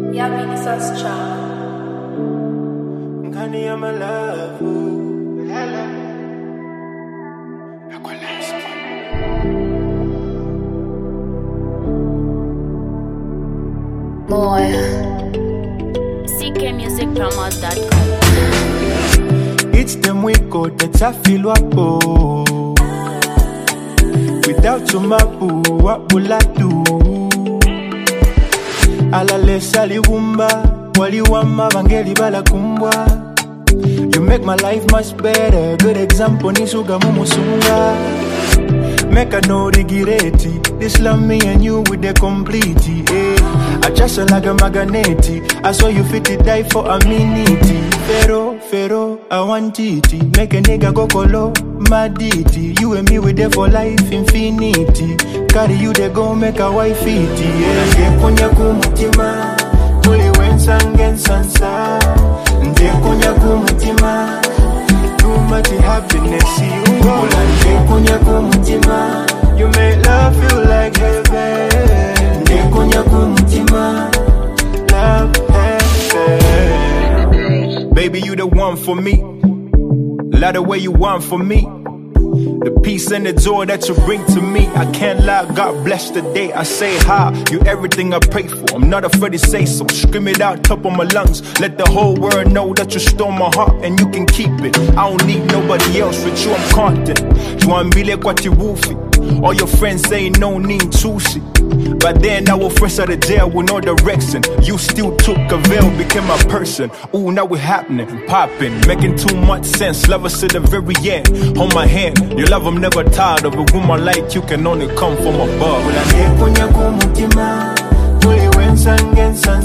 Yummy sauce chop. Ngani ya malavu Lala Aqualaski Boy, CKMusicPromos.com. It's them we go that I feel wapo. Without you mapu, what will I do? Alale sali wumba, wali wama vangeli bala kumbwa. You make my life much better. Good example ni suga mumusunga. Make a no rigireti. This love me and you with the complete. I trust you like a magnet. I saw you fit to die for a minute. Pharaoh, I want it. Make a nigga go colo, madity. You and me with there for life, infinity. Carry you they go make a wife it. Nde konya kumutima, tuli wensangen sansa. Nde konya kumutima, too much happiness you. Nde konya kumutima, you make love feel like heaven. Nde konya kumutima, love heaven. Baby, you the one for me. Love the way you want for me. The peace and the joy that you bring to me. I can't lie, God bless the day I say hi. You everything I pray for, I'm not afraid to say so. Scream it out top of my lungs. Let the whole world know that you stole my heart and you can keep it. I don't need nobody else, with you I'm content. You want me like what you woofy. All your friends say no need sushi. But then our friends out of jail with no direction. You still took a veil, became my person. Ooh, now we're happening, popping, making too much sense. Love us to the very end. Hold my hand, your love I'm never tired of. A woman like you can only come from above.